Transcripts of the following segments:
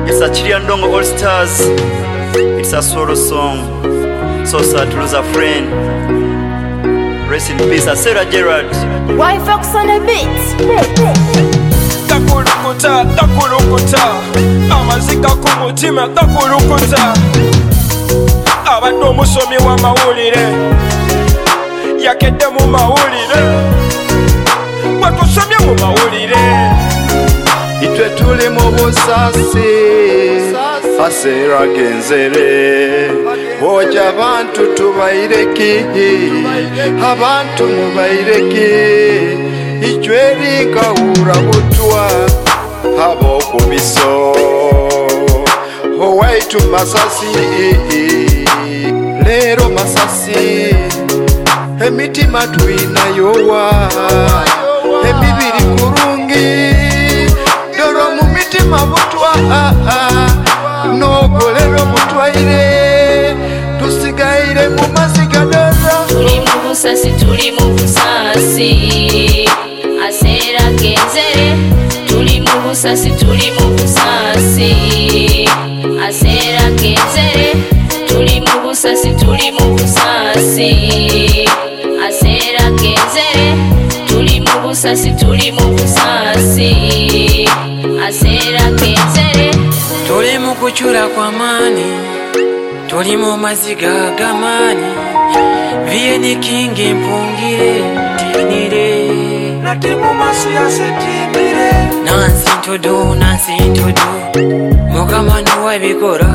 It's a Chiriandongo All Stars. It's a solo song. So sad to lose a friend. Rest in peace, Sarah Gerard. Why Fox on the beat? Kakulukuta, kakulukuta. Amazika kumutima, kakulukuta. Abadde omusomi wa mawulire yakedde mu mawulire watusomye mu mawulire Itwe tuli mu busasi Asera genzere Oja abantu tubaireki Abantu mubaireki Ichweri kahura butwa Habo kubiso Howaitu masasi Lero masasi Emitima tuina yowa Emibiri kurungi Doro mu mitima butwa Nogolero mutwaire Tusigaire mu masigadara Tuli mu busasi, tuli mu busasi Asera genzere Tuli mu busasi, tuli mu busasi Asera genzere Tuli mu busasi, tuli mu busasi Asera genzere Tuli mu busasi, tuli mu busasi Asera genzere Tuli mu kuchura kwa mani Tuli mu maziga gamani Vieni kingi mpungire tinire Nati mu masiya setimire Nansi ntodo, nansi ntodo Mukamani wabikora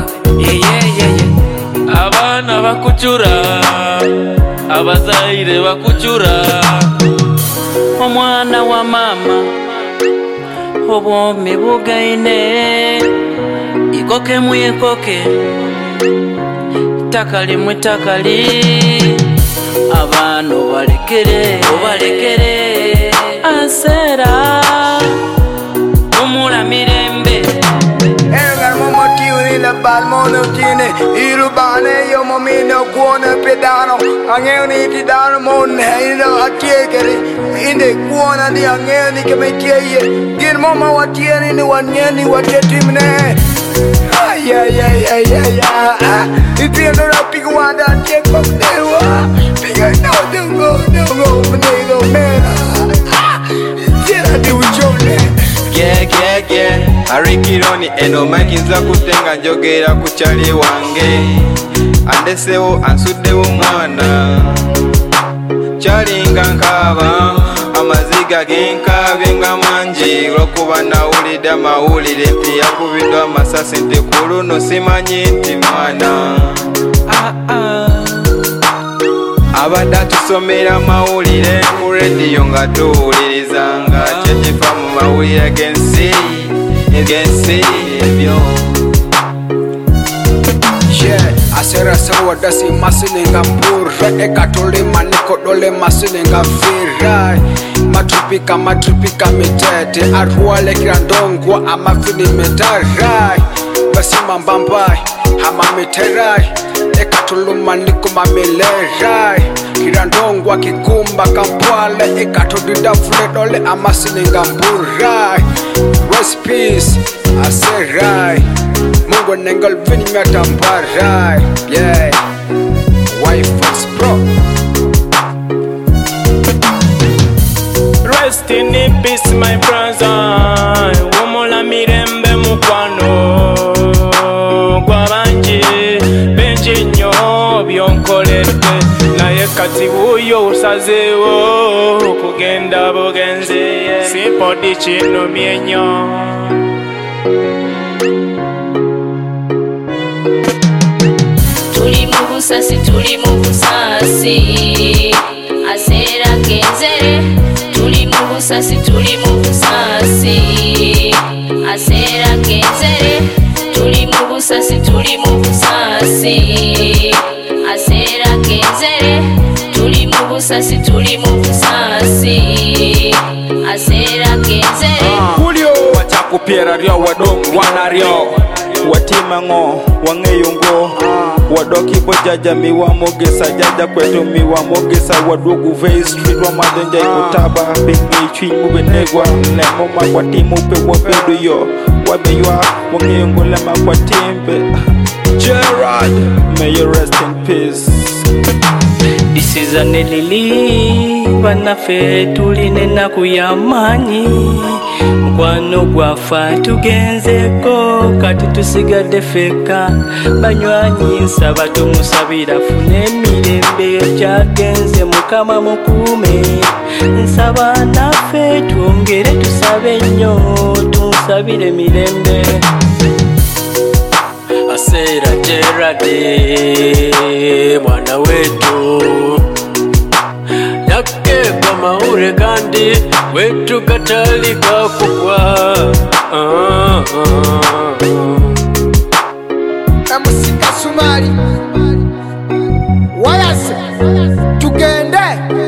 Abana bakuchura Abazaire bakuchura Omwana wa mama Obwome bugaine Ikoke muyekoke Takali mwetakali Abano balekere Obalekere Asera Umula mirembe la balmono tiene irubane yo momino kuona pedano angeni ti dano mon heino atiekere inde kuona di angeni kemetieye gir mama watieni ni wanyeni watetimne ay itiendo la piguanda tieko dewa piga no dungo mnego mera tira di uchone Arikironi eno makinza kutenga njogera kuchali wange Andesewo ansuddewo mwana Chalinga nkaba Amaziga genkabye nga manji Lwokuba nawulidde amawulire nti yakubiddwa amasasi nti ku luno simanyi nti mwana Abadde atusomera amawulire ku rediyo nga tuwulirizanga kyekifa mu mawulire g'ensi Asera sawa dasi masilinga mpura Ekatole maniko dole masilinga virai Matripika mitete Arwale kirandongwa amafini metarai Basima mbambai hama miterai Ekatole maniko mamilerai Kirandongwa kikumba kampwale Ekatodida fule dole amasilinga mpurai Rest peace, Aserai Mungu nengal vini metamparai Yeah, Wi-Fox Pro Rest in peace my brother Womola mirembe mukwano Gwabanji benji nyo byonkolete Naye kati wuyo usazewo Kugenda bugenzi Sipodi chino mienyo Tuli mu busasi, tuli mu busasi Asera genzere Tuli mu busasi, tuli mu busasi Asera genzere Tuli mu busasi, tuli mu busasi Asera genzere Tuli mu busasi, tuli mu busasi Asera genzere Julio wachakupiera ryo wadong wana ryo Watima ngo wangeyungo Wadoki bojaja miwa mogesa jaja kwetu miwa mogesa Wadugu vei street wa madenja ikutaba Bingi chui mubenegwa Nemoma kwa timu pe wabedu yo wabeywa wangeyongola makwatimbe. Gerard, may you rest in peace. This is an elili banafe tuline na kuyamanyi mkwano gwafa tugenzeko kati tusigadde feka banywanyi nsaba tumusabira fune emirembe kyagenze mukama mukume nsaba naffe twongere tusabe nnyo tumusabire mirembe. Asera Gerard mwana wetu yakeka maure kandi wetu katalika kukwa Musika Sumali wayase tugende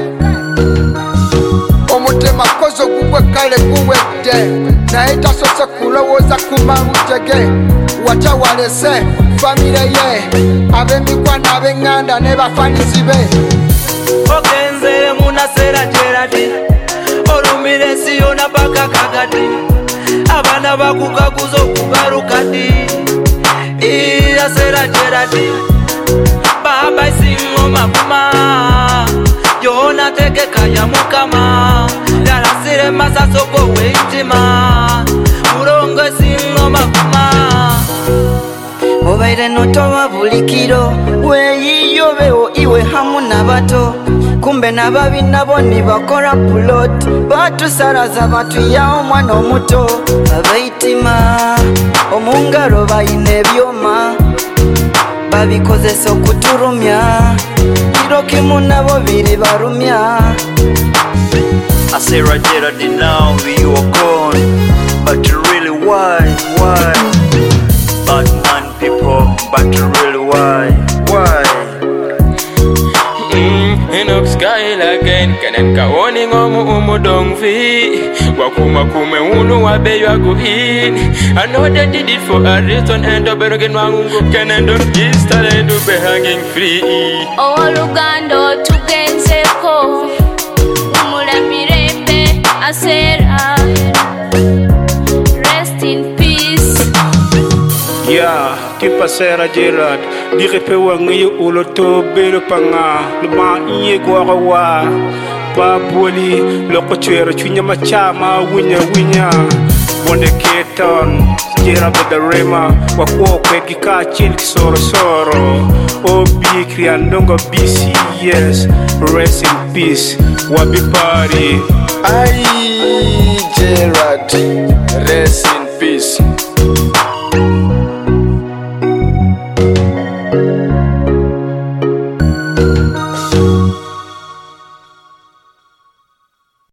omutema kozo gugwe kale guwedde naye tasose kulowooza ku mabutege wacha walese famire ye ab'emikwano ab'eŋŋanda ne bafanizi be. ogenzere munasera Gerard olumire ensi yona paka kakati abaana bakukaguza okubalukati asera Gerard baba isingoma kuma yona tegeka ya mukama yalasire masasogo weitima murongo isingoma kuma obaire notowa bulikiro weyiyobewo iwe hamu nabato kumbe nababi nabo nibakola pulot batusalaza batuya omwana omuto abeitima omungalo bayina ebyoma babikozesa okuturumya kiro kimu nabo biri barumya. Asera Gerard, now you are gone, but really why? Bad man people, but really why? Enoch Sky again, kenen kaoni ngomu umudongvi wakuma kume unu wabeywa guhin. I know they did it for a reason and oberogen wangungu kenen don't give started to be hanging free. Olugando tugenzeko umulamirembe Asera rest in peace. Yeah, tipa Asera Gerard direpe wangi uloto belo panga luma iye gwa pa boli loko chwero chunya machama winya bonde keton Gerard the rema wakwo kwegi ka chil soro obi kriandongo BCS rest in peace wabi party. Ai Gerard rest in peace.